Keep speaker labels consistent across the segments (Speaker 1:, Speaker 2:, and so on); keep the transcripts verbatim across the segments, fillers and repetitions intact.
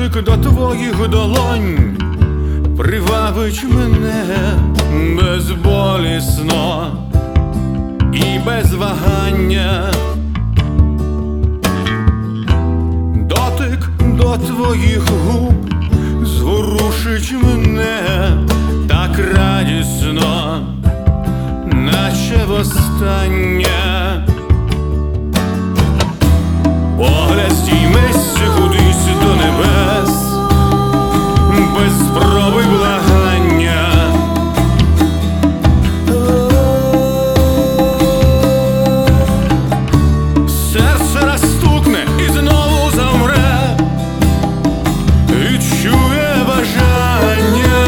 Speaker 1: дотик до твоїх долонь привабить мене безболісно і без вагання. Дотик до твоїх губ зворушить мене так радісно, наче востаннє. Погляд стіймешся кудись до небес, без спроби благання. Серце розстукне і знову замре, відчує бажання.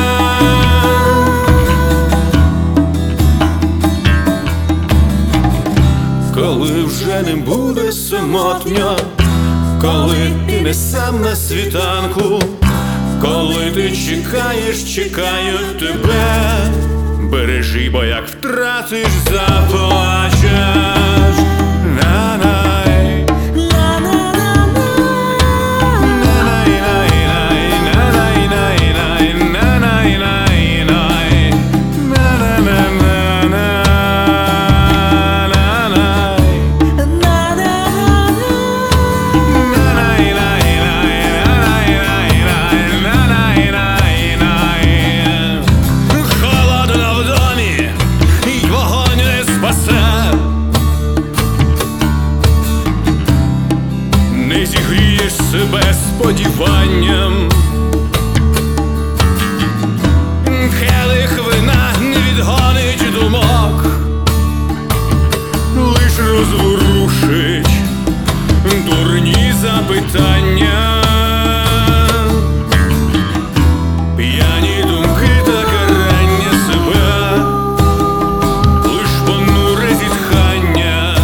Speaker 1: Коли вже не буде самотньо, коли ти не сам на світанку, коли ти чекаєш, чекають тебе, бережи, бо як втратиш, заплачеш. На-най. Не зігрієш себе сподіванням, келих вина не відгонить думок, лиш розворушить дурні запитання. П'яні думки та карання себе, лиш понуре зітхання.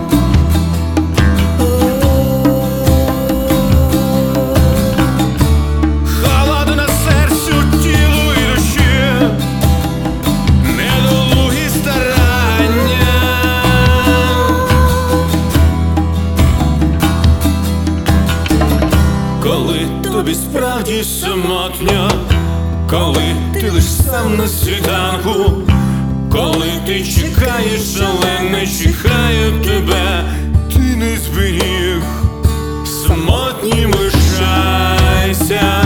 Speaker 1: Коли тобі справді самотньо, коли ти лиш сам на світанку, коли ти чекаєш, але не чекають тебе, ти не зберіг, самотнім лишайся.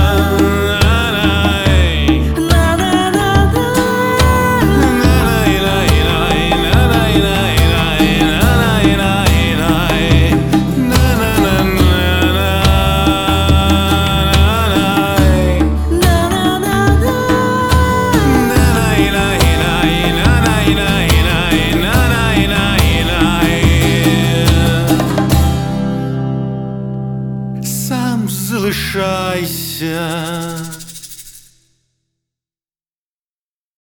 Speaker 1: Сам залишайся.